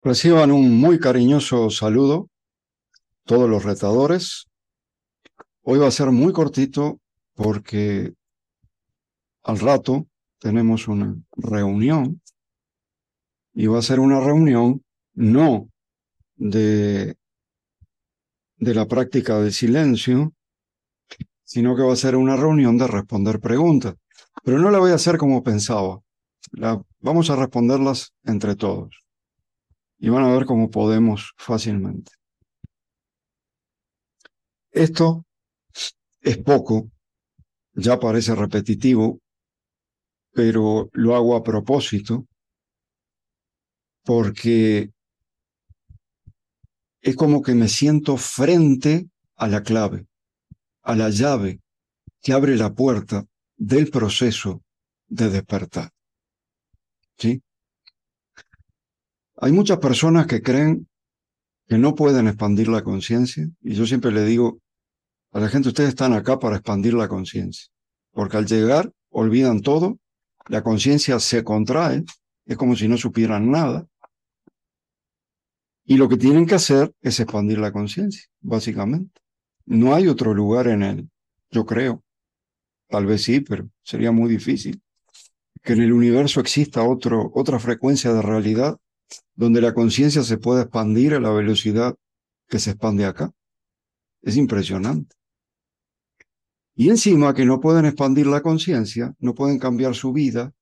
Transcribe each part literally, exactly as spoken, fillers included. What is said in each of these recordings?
Reciban un muy cariñoso saludo todos los retadores. Hoy va a ser muy cortito porque al rato tenemos una reunión y va a ser una reunión no de, de la práctica del silencio, sino que va a ser una reunión de responder preguntas. Pero no la voy a hacer como pensaba. La, vamos a responderlas entre todos y van a ver cómo podemos fácilmente. Esto es poco, ya parece repetitivo, pero lo hago a propósito porque es como que me siento frente a la clave, a la llave que abre la puerta del proceso de despertar. ¿Sí? Hay muchas personas que creen que no pueden expandir la conciencia y yo siempre le digo a la gente, ustedes están acá para expandir la conciencia, porque al llegar olvidan todo, la conciencia se contrae, es como si no supieran nada. Y lo que tienen que hacer es expandir la conciencia, básicamente. No hay otro lugar en él, yo creo. Tal vez sí, pero sería muy difícil. Que en el universo exista otro, otra frecuencia de realidad donde la conciencia se pueda expandir a la velocidad que se expande acá. Es impresionante. Y encima que no pueden expandir la conciencia, no pueden cambiar su vida,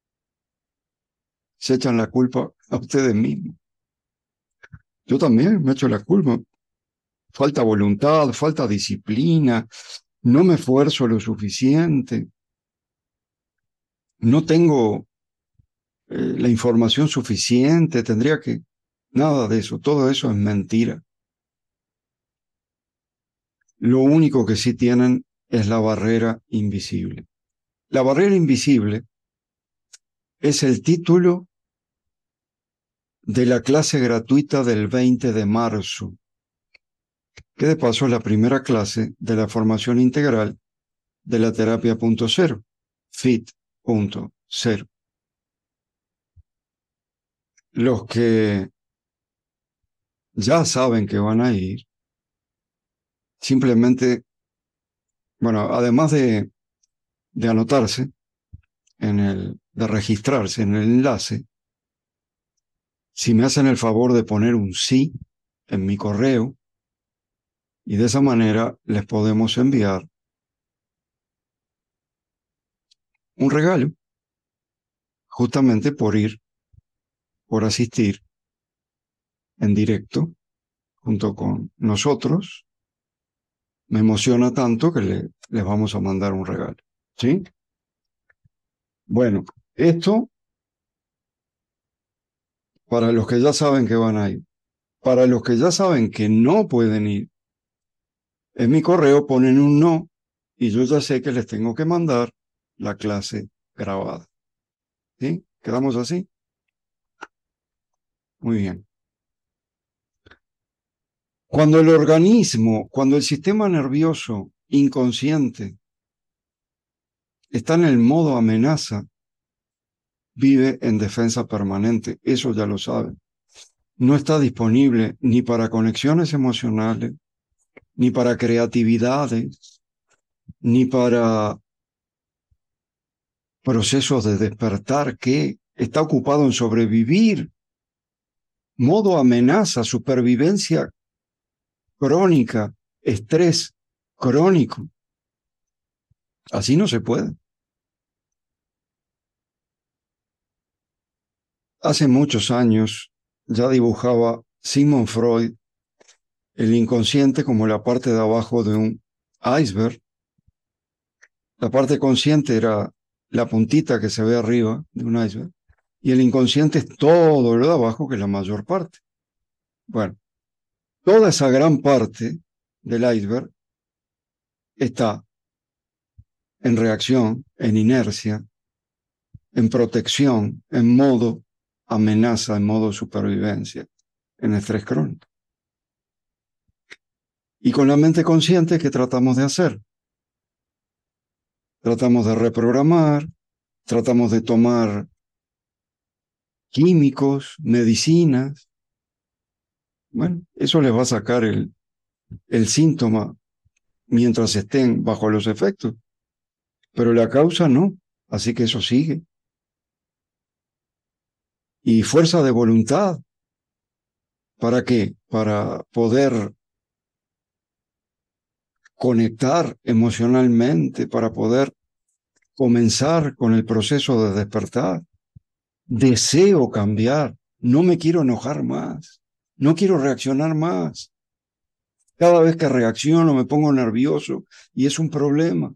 se echan la culpa a ustedes mismos. Yo también me echo la culpa. Falta voluntad, falta disciplina, no me esfuerzo lo suficiente, no tengo eh, la información suficiente, tendría que... Nada de eso, todo eso es mentira. Lo único que sí tienen es la barrera invisible. La barrera invisible es el título de la clase gratuita del veinte de marzo, que de paso es la primera clase de la formación integral de la terapia punto cero, F I T punto cero. Los que ya saben que van a ir, simplemente, bueno, además de, de anotarse, en el, de registrarse en el enlace, si me hacen el favor de poner un sí en mi correo, y de esa manera les podemos enviar un regalo, justamente por ir, por asistir en directo junto con nosotros. Me emociona tanto que le, les vamos a mandar un regalo. ¿Sí? Bueno, esto para los que ya saben que van a ir. Para los que ya saben que no pueden ir, en mi correo ponen un no y yo ya sé que les tengo que mandar la clase grabada. ¿Sí? ¿Quedamos así? Muy bien. Cuando el organismo, cuando el sistema nervioso inconsciente está en el modo amenaza, vive en defensa permanente. Eso ya lo saben. No está disponible ni para conexiones emocionales, ni para creatividades, ni para procesos de despertar, que está ocupado en sobrevivir. Modo amenaza, supervivencia crónica, estrés crónico. Así no se puede. Hace muchos años ya dibujaba Sigmund Freud el inconsciente como la parte de abajo de un iceberg. La parte consciente era la puntita que se ve arriba de un iceberg y el inconsciente es todo lo de abajo, que es la mayor parte. Bueno, toda esa gran parte del iceberg está en reacción, en inercia, en protección, en modo amenaza, en modo supervivencia, en estrés crónico. Y con la mente consciente, ¿qué tratamos de hacer? Tratamos de reprogramar, tratamos de tomar químicos, medicinas, Bueno, eso les va a sacar el, el síntoma mientras estén bajo los efectos, pero la causa no, así que eso sigue. Y fuerza de voluntad, ¿para qué? Para poder conectar emocionalmente, para poder comenzar con el proceso de despertar. Deseo cambiar, no me quiero enojar más, no quiero reaccionar más. Cada vez que reacciono me pongo nervioso y es un problema.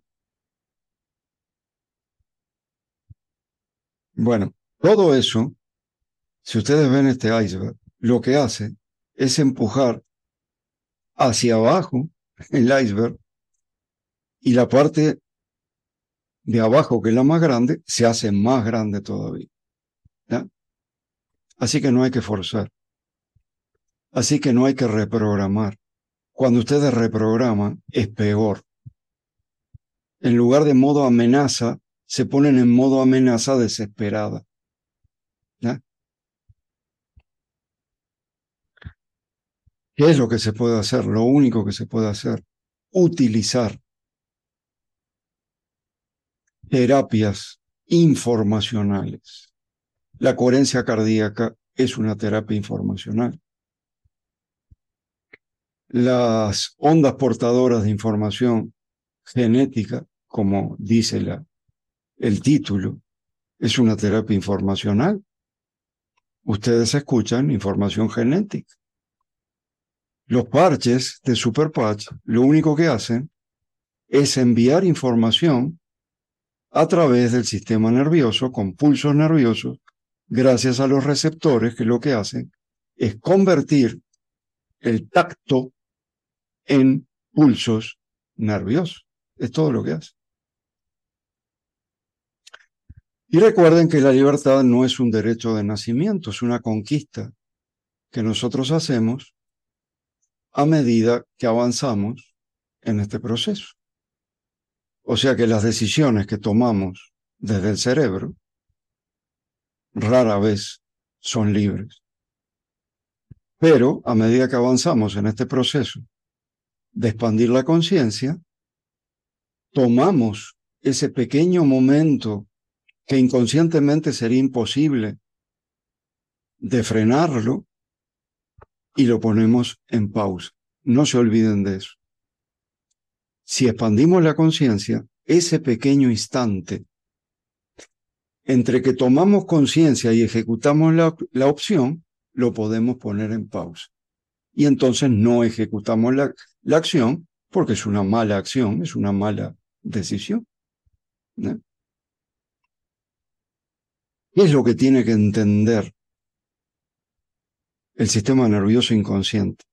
Bueno, todo eso, si ustedes ven este iceberg, lo que hace es empujar hacia abajo el iceberg y la parte de abajo, que es la más grande, se hace más grande todavía. ¿Ya? Así que no hay que forzar. Así que no hay que reprogramar. Cuando ustedes reprograman, es peor. En lugar de modo amenaza, se ponen en modo amenaza desesperada. ¿Ya? ¿Qué es lo que se puede hacer? Lo único que se puede hacer, utilizar terapias informacionales. La coherencia cardíaca es una terapia informacional. Las ondas portadoras de información genética, como dice la, el título, es una terapia informacional. Ustedes escuchan información genética. Los parches de Superpatch lo único que hacen es enviar información a través del sistema nervioso con pulsos nerviosos gracias a los receptores que lo que hacen es convertir el tacto en pulsos nerviosos. Es todo lo que hace. Y recuerden que la libertad no es un derecho de nacimiento, es una conquista que nosotros hacemos a medida que avanzamos en este proceso. O sea que las decisiones que tomamos desde el cerebro rara vez son libres. Pero a medida que avanzamos en este proceso de expandir la conciencia, tomamos ese pequeño momento que inconscientemente sería imposible de frenarlo y lo ponemos en pausa. No se olviden de eso. Si expandimos la conciencia, ese pequeño instante entre que tomamos conciencia y ejecutamos la, la opción, lo podemos poner en pausa. Y entonces no ejecutamos la, la acción porque es una mala acción, es una mala decisión. ¿No? ¿Qué es lo que tiene que entender el sistema nervioso inconsciente?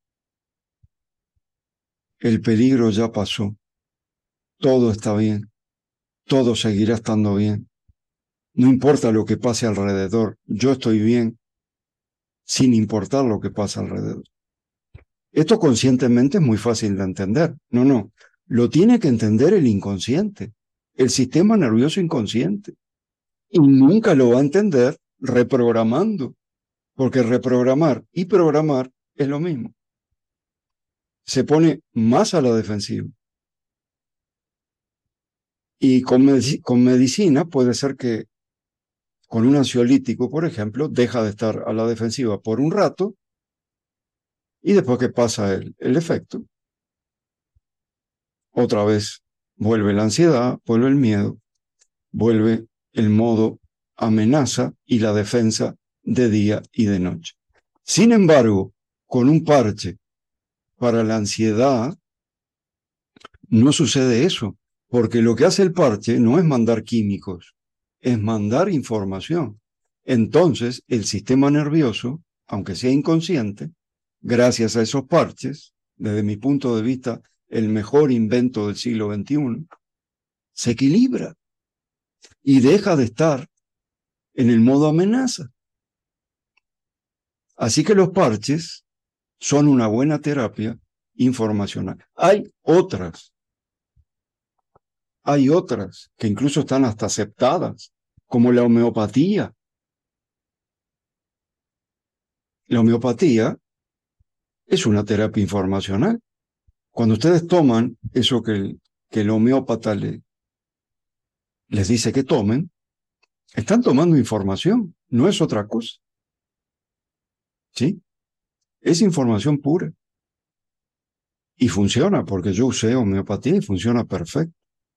El peligro ya pasó. Todo está bien. Todo seguirá estando bien. No importa lo que pase alrededor. Yo estoy bien sin importar lo que pasa alrededor. Esto conscientemente es muy fácil de entender. No, no. Lo tiene que entender el inconsciente, el sistema nervioso inconsciente. Y nunca lo va a entender reprogramando, porque reprogramar y programar es lo mismo. Se pone más a la defensiva. Y con, medic con medicina puede ser que con un ansiolítico, por ejemplo, deja de estar a la defensiva por un rato y después que pasa el, el efecto, otra vez vuelve la ansiedad, vuelve el miedo, vuelve el modo amenaza y la defensa de día y de noche. Sin embargo, con un parche para la ansiedad, no sucede eso, porque lo que hace el parche no es mandar químicos, es mandar información. Entonces, el sistema nervioso, aunque sea inconsciente, gracias a esos parches, desde mi punto de vista, el mejor invento del siglo veintiuno, se equilibra y deja de estar en el modo amenaza. Así que los parches son una buena terapia informacional. Hay otras, hay otras que incluso están hasta aceptadas, como la homeopatía. La homeopatía es una terapia informacional. Cuando ustedes toman eso que el, que el homeópata le, les dice que tomen, están tomando información, no es otra cosa. ¿Sí? Es información pura. Y funciona, porque yo usé homeopatía y funciona perfecto.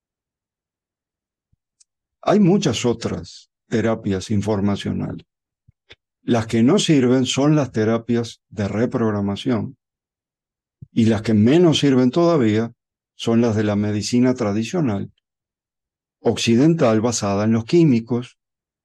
Hay muchas otras terapias informacionales. Las que no sirven son las terapias de reprogramación. Y las que menos sirven todavía son las de la medicina tradicional, occidental, basada en los químicos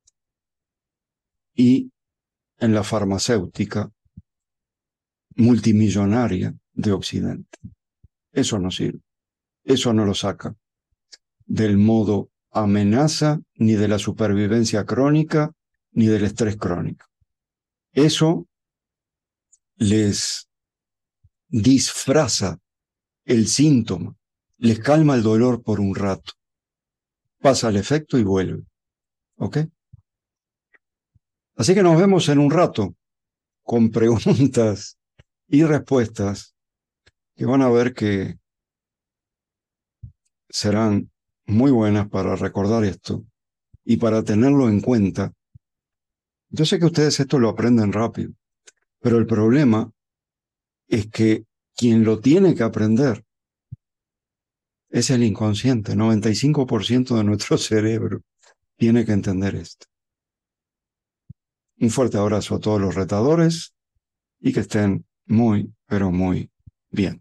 y en la farmacéutica multimillonaria de Occidente. Eso no sirve. Eso no lo saca del modo amenaza, ni de la supervivencia crónica, ni del estrés crónico. Eso les disfraza el síntoma, les calma el dolor por un rato, pasa el efecto y vuelve. ¿Ok? Así que nos vemos en un rato con preguntas y respuestas que van a ver que serán muy buenas para recordar esto y para tenerlo en cuenta. Yo sé que ustedes esto lo aprenden rápido, pero el problema es que quien lo tiene que aprender es el inconsciente. noventa y cinco por ciento de nuestro cerebro tiene que entender esto. Un fuerte abrazo a todos los retadores y que estén muy, pero muy bien.